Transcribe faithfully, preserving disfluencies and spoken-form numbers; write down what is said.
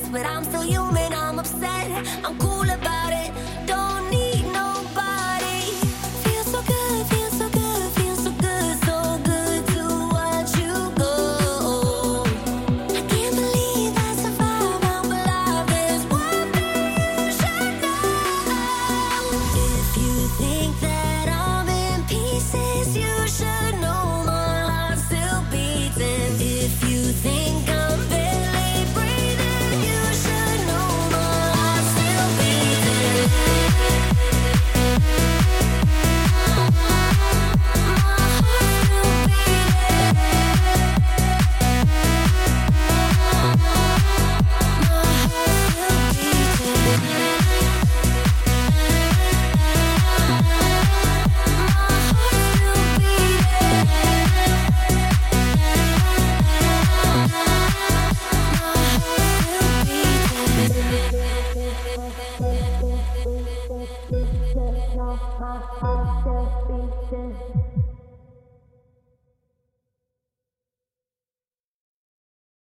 but I'm still human. I'm upset, I'm cool about it. Don't need nobody. Feels so good, feels so good, feels so good, so good to watch you go. I can't believe I survived. I'm alive. There's one thing you should know. If you think that I'm in pieces, you should know my heart's still beating. If you think I'm barely breathing, you should know my heart's still beating. My heart's still beating.